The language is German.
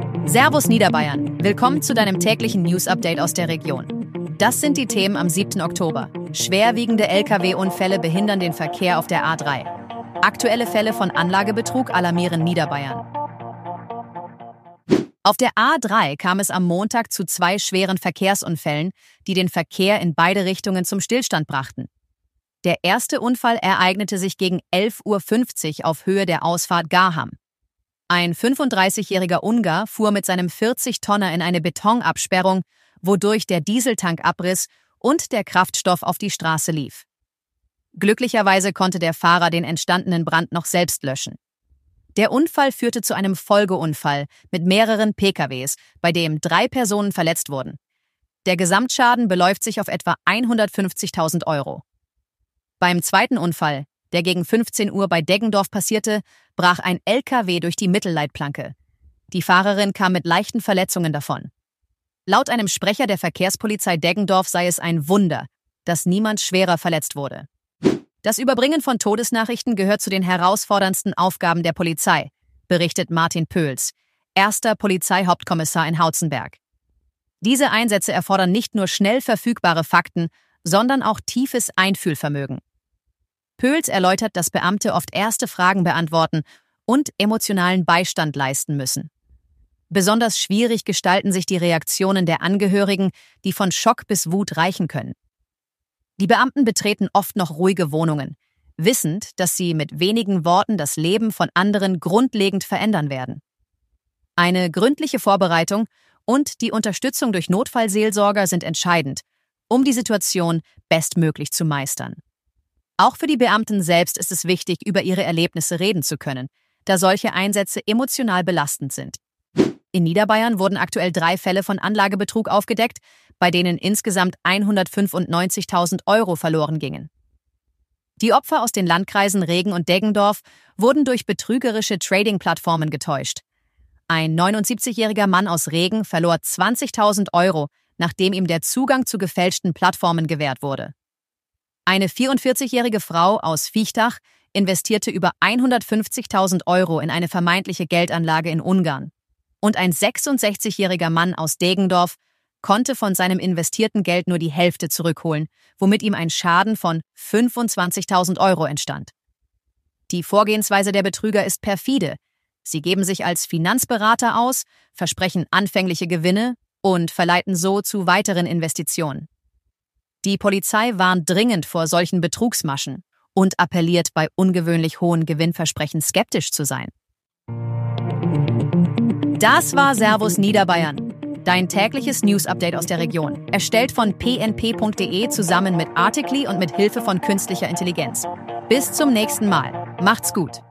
Servus Niederbayern, willkommen zu deinem täglichen News-Update aus der Region. Das sind die Themen am 7. Oktober. Schwerwiegende Lkw-Unfälle behindern den Verkehr auf der A3. Aktuelle Fälle von Anlagebetrug alarmieren Niederbayern. Auf der A3 kam es am Montag zu 2 schweren Verkehrsunfällen, die den Verkehr in beide Richtungen zum Stillstand brachten. Der erste Unfall ereignete sich gegen 11:50 Uhr auf Höhe der Ausfahrt Garham. Ein 35-jähriger Ungar fuhr mit seinem 40-Tonner in eine Betonabsperrung, wodurch der Dieseltank abriss und der Kraftstoff auf die Straße lief. Glücklicherweise konnte der Fahrer den entstandenen Brand noch selbst löschen. Der Unfall führte zu einem Folgeunfall mit mehreren PKWs, bei dem 3 Personen verletzt wurden. Der Gesamtschaden beläuft sich auf etwa 150.000 Euro. Beim zweiten Unfall, der gegen 15 Uhr bei Deggendorf passierte, brach ein LKW durch die Mittelleitplanke. Die Fahrerin kam mit leichten Verletzungen davon. Laut einem Sprecher der Verkehrspolizei Deggendorf sei es ein Wunder, dass niemand schwerer verletzt wurde. Das Überbringen von Todesnachrichten gehört zu den herausforderndsten Aufgaben der Polizei, berichtet Martin Pöls, erster Polizeihauptkommissar in Hautzenberg. Diese Einsätze erfordern nicht nur schnell verfügbare Fakten, sondern auch tiefes Einfühlvermögen. Pöls erläutert, dass Beamte oft erste Fragen beantworten und emotionalen Beistand leisten müssen. Besonders schwierig gestalten sich die Reaktionen der Angehörigen, die von Schock bis Wut reichen können. Die Beamten betreten oft noch ruhige Wohnungen, wissend, dass sie mit wenigen Worten das Leben von anderen grundlegend verändern werden. Eine gründliche Vorbereitung und die Unterstützung durch Notfallseelsorger sind entscheidend, um die Situation bestmöglich zu meistern. Auch für die Beamten selbst ist es wichtig, über ihre Erlebnisse reden zu können, da solche Einsätze emotional belastend sind. In Niederbayern wurden aktuell 3 Fälle von Anlagebetrug aufgedeckt, bei denen insgesamt 195.000 Euro verloren gingen. Die Opfer aus den Landkreisen Regen und Deggendorf wurden durch betrügerische Trading-Plattformen getäuscht. Ein 79-jähriger Mann aus Regen verlor 20.000 Euro, nachdem ihm der Zugang zu gefälschten Plattformen gewährt wurde. Eine 44-jährige Frau aus Viechtach investierte über 150.000 Euro in eine vermeintliche Geldanlage in Ungarn. Und ein 66-jähriger Mann aus Deggendorf konnte von seinem investierten Geld nur die Hälfte zurückholen, womit ihm ein Schaden von 25.000 Euro entstand. Die Vorgehensweise der Betrüger ist perfide. Sie geben sich als Finanzberater aus, versprechen anfängliche Gewinne und verleiten so zu weiteren Investitionen. Die Polizei warnt dringend vor solchen Betrugsmaschen und appelliert, bei ungewöhnlich hohen Gewinnversprechen skeptisch zu sein. Das war Servus Niederbayern, dein tägliches News-Update aus der Region, erstellt von pnp.de zusammen mit Articly und mit Hilfe von künstlicher Intelligenz. Bis zum nächsten Mal. Macht's gut.